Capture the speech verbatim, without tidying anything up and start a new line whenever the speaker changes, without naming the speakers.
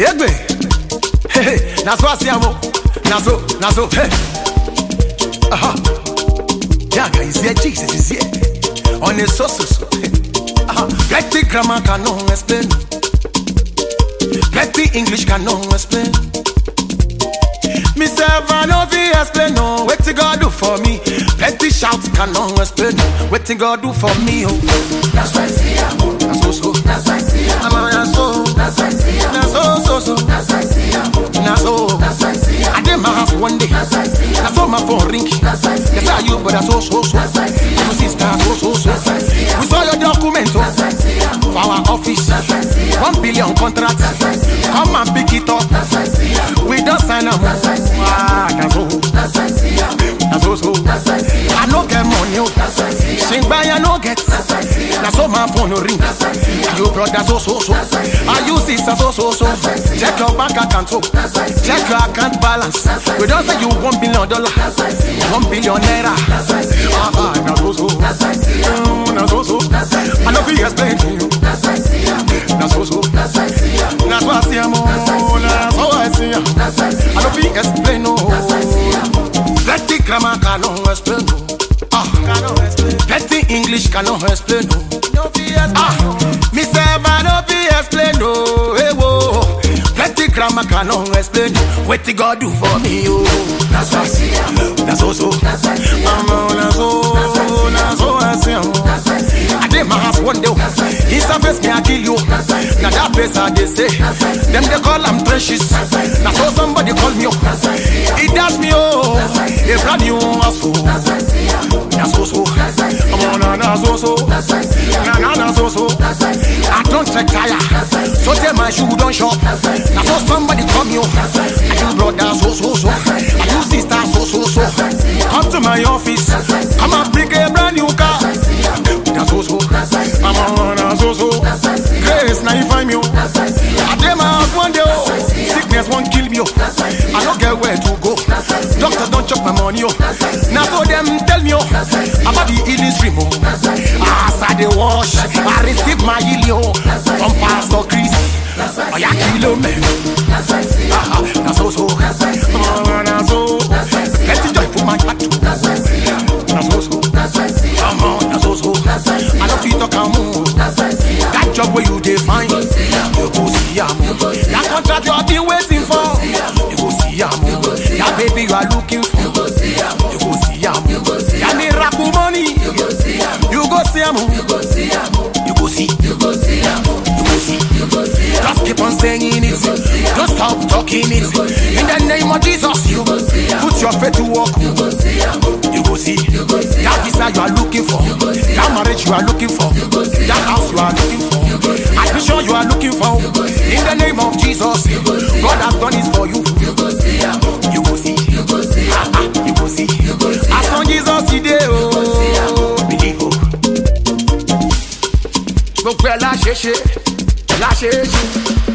Egbe. Hey, hey. Naso asiamo. Naso, naso. Hey. Aha. Yaga is here. Jesus is here. On the so so so. Aha. Plenty grammar cannot explain. Plenty English cannot explain. Me say I no fit explain no. Wetin God do for me? Plenty shouts cannot explain. Wetin God do for me? Oh,
that's why I see am.
That's so so.
That's why I see am.
That's so.
That's why I see am.
That's so so so.
That's why I see am.
That's so.
That's why I see am.
I did my house one day.
That's why I see am.
That's so my phone ring.
That's why I see am.
Yes, are you, but that's so so so.
That's why I see am.
You sister, so so so.
That's why I see am.
We saw your document oh,
That's why I see am.
for our office.
That's why I see am.
One billion contract.
That's why I see am.
Come and pick it up.
That's why I see am.
We don't sign up.
That's why I see am.
Ah, that's so.
That's why I see am.
That's so so.
That's why I see am.
I no get money. Oh.
That's why I see am.
Sing by I no get.
That's why I see am.
That's so my phone ring.
That's why I see am.
You brother so so so.
That's why I see am.
Are you sister so so so?
That's why I see am.
Check your bank account so.
That's why I see am.
Check your account balance.
That's why I
We don't say you one billion dollar.
That's why I see am.
One billion naira.
That's why I see am.
Ah ah, now so so.
That's why I see am.
Mm, now so so.
That's why I see
I
am.
know fi explain to you.
That's why I see am.
Now so so.
That's why I see am.
That's what I see am. That's how I see am.
That's why I see
I know
am.
fi explain no.
That's why I see am.
Plenty grammar cannot explain no. Ah, cannot explain. Plenty English cannot explain no. No fi explain. Ah, me say I no fi explain no. Hey whoa. Plenty grammar cannot explain. Wetin God do for me oh.
That's why I see am.
That's so so.
That's why I see am.
I'm on so. That's so I see am.
That's why I see am.
I did my house one day. He surface me I kill you. Now that place I they say. Them they call am trenches. Now so somebody call me up. He dash me oh. He brand new asshole.
That's why I see am.
That's so so. I'm on na so so.
That's why I see am.
Na na na so so.
That's why I see am.
I don't check tire. So tell my shoe don't shop. Now so somebody call me up. I do brother so so so. I do sister so so so. Come to my office. Come and bring a brand new car. That's so so. I'm on na so so. Grace now you find me. I tell my house one day. Oh. Sickness won't kill me. Oh. I don't get where to go. Doctor don't chop my money. Oh. Now so them tell me oh, about the healing stream. Oh. As I dey wash, I receive my healing oh, from Pastor Chris. Oh yeah, kill me. Ah, na so so. Oh, na so. Let it joy for my heart. Na so so. Come on, na so so. I don't feel to come on. That job where you define, you go see am. That contract you have been waiting for, you go see am. That baby you are looking for, you go see am. That miracle money, you go see am. You go see am. You go see. You go see. You go see. Just keep on saying it. Don't stop talking it. In the name of Jesus, you put your faith to work. You go see. That visa you are looking for, that marriage you are looking for, that house you are looking for, admission you are looking for. In the name of Jesus, God has done it for you. You go see. Ah, ah, you go see. As long Jesus today, oh, believe oh. Gbogbo ẹ̀ la ṣe ṣe, la ṣe ṣe.